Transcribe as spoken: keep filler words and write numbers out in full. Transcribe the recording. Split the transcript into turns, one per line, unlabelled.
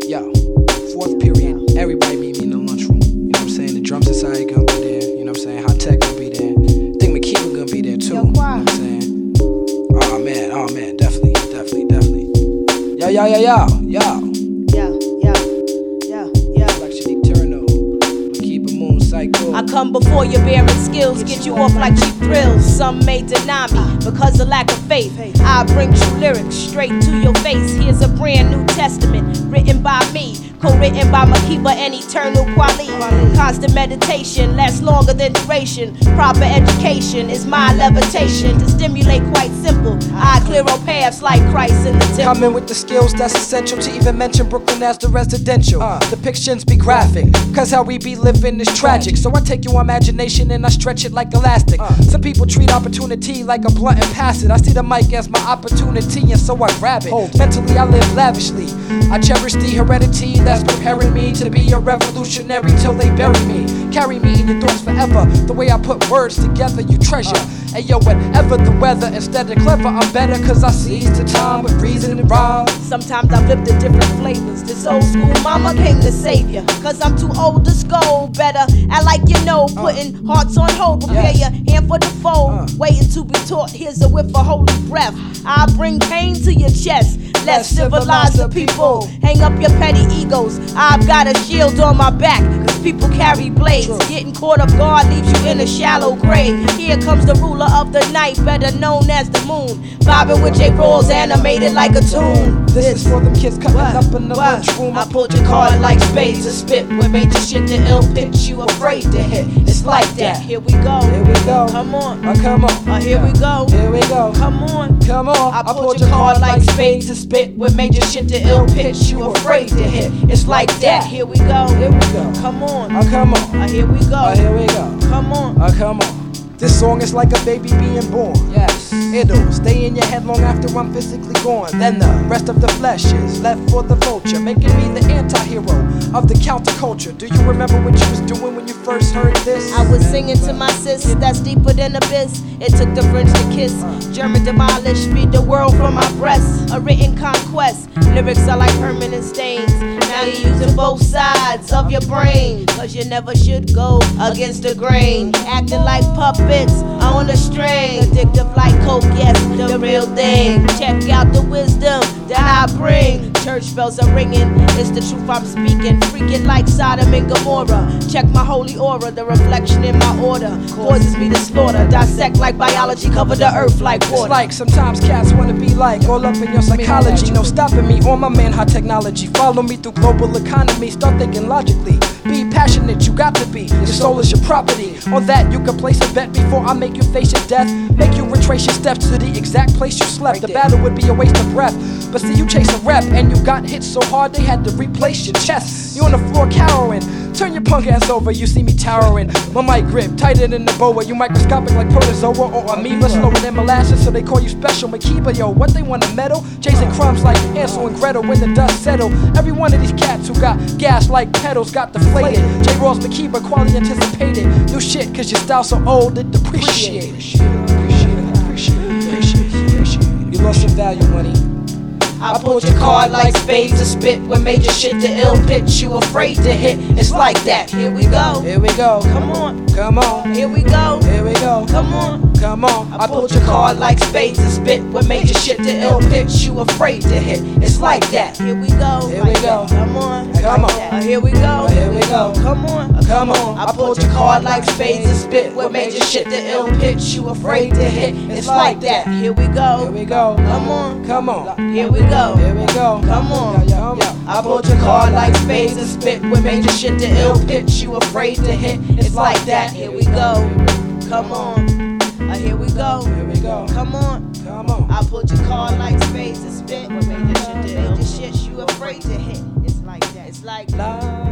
Yo, fourth period, everybody meet me in the lunchroom. You know what I'm saying? The Drum Society gonna be there. You know what I'm saying? Hot Tech gonna be there. I think Makeba gonna be there too.
Yo,
you know what I'm saying? Oh man, oh man, definitely, definitely, definitely. Yo, yo, yo, yo, yo.
Yeah, yeah, yeah, yeah.
Luxury Turno, Makeba Moon Psycho.
I come before you bearing skills, get you off like cheap thrills. Some may deny me because of lack of faith. I bring true lyrics straight to your face. Here's a brand new testament written by me, co-written by Makeba and Eternal Quali. Constant meditation lasts longer than duration. Proper education is my levitation. To stimulate, quite simple, I clear up paths like Christ in the temple.
Coming with the skills that's essential to even mention Brooklyn as the residential. Uh, Depictions be graphic, cause how we be living is tragic. So I take your imagination and I stretch it like elastic. Uh, Some people treat opportunity like a blunt and pass it. I see the mic as my opportunity and so I grab it. Hold. Mentally I live lavishly. I cherish the heredity that's preparing me to be a revolutionary till they bury me. Carry me in your thoughts forever. The way I put words together you treasure. Uh, Ayo, whatever the weather, instead of clever, I'm better cause I seize the time with reason and rhyme.
Sometimes I flip the different flavors. This old school mama came to save ya, cause I'm too old to scold. Better act like you know, putting hearts on hold. Prepare
Yes.
your hand for the fold,
Uh.
waiting to be taught. Here's a whiff of holy breath. I bring pain to your chest. Let's civilize the people. Hang up your petty egos. I've got a shield on my back, cause people carry blades. Getting caught off guard leaves you in a shallow grave. Here comes the ruler of the night, better known as the moon. Vibing with J. Rawls, animated like a tune.
This is for them kids cutting
What?
up in the
What?
lunchroom.
I pulled your card like spades to spit. What made your shit the ill pitch you afraid to hit? It's like that. Here we go.
Here we go.
Come on.
Oh, come on.
Uh, here we go.
Here we go.
Come on.
Come on.
I pulled your card like spades to spit. What made your shit the ill pitch you afraid to hit? It's like that. Here we go.
Here we go.
Come on.
Oh, come on.
Uh, here we go.
Oh, here we go.
Come on.
Oh, come on. This song is like a baby being born. Yes. It'll stay in your head long after I'm physically gone. Then the rest of the flesh is left for the vulture, making me the anti-hero of the counterculture. Do you remember what you was doing when you first heard this?
I was singing to my sis, that's deeper than abyss. It took the French to kiss. German demolish, feed the world from my breast. A written conquest. Lyrics are like permanent stains. Now you're using both sides of your brain, cause you never should go against the grain. Acting like puppets on a string. Addictive like coke, yes, the real thing. Check out the wisdom that I bring. Church bells are ringing, it's the truth I'm speaking. Freaking like Sodom and Gomorrah. Check my holy aura, the reflection in my order causes me to slaughter. Dissect like biology, cover the earth like water.
It's like sometimes cats wanna be like all up in your psychology. No stopping me on my man high technology. Follow me through global economy. Start thinking logically. Be passionate, you got to be. Your soul is your property. On that you can place a bet before I make you face your death. Make you retrace your steps to the exact place you slept. The battle would be a waste of breath. But see, you chase a rep and you got hit so hard they had to replace your chest. You on the floor cowering. Turn your punk ass over, you see me towering. My mic grip tighter than the boa. You microscopic like protozoa or amoeba. Slower than molasses, so they call you special. Makeba, yo, what they want to meddle? Chasing crumbs like Hansel and Gretel when the dust settle. Every one of these cats who got gas like pedals got deflated. J. Rawls, Makeba, quality anticipated. New shit, cause your style so old it depreciated. Appreciate it, appreciate it, appreciate it, appreciate it. You lost some value, money.
I pulled your card like spades to spit. What made your shit the ill pitch you afraid to hit? It's like that. Here we go.
Here we go.
Come on.
Come on.
Here we go.
Here we go.
Come on.
Come on.
I pulled your card like spades to spit. What made your shit the ill pitch you afraid to hit? It's like that. Here we go.
Here we go.
Come on.
Come on.
Uh, here we go.
Here we go.
Come on. Uh,
Come on.
I pulled your card like spades to spit. What made your shit the ill pitch you afraid to hit? It's like that. Here we go.
Here we go.
Come on.
Come on.
Here we go.
Here we go.
Come on.
Come on.
I pulled your card like spades and spit. What made your shit the ill pitch you afraid to hit? It's like that. Here we go. Come on. Uh, here we go.
Here we go.
Come on.
Come on.
I pulled your card like spades and spit. What made your shit the ill shit you afraid to hit? It's like that. It's like
La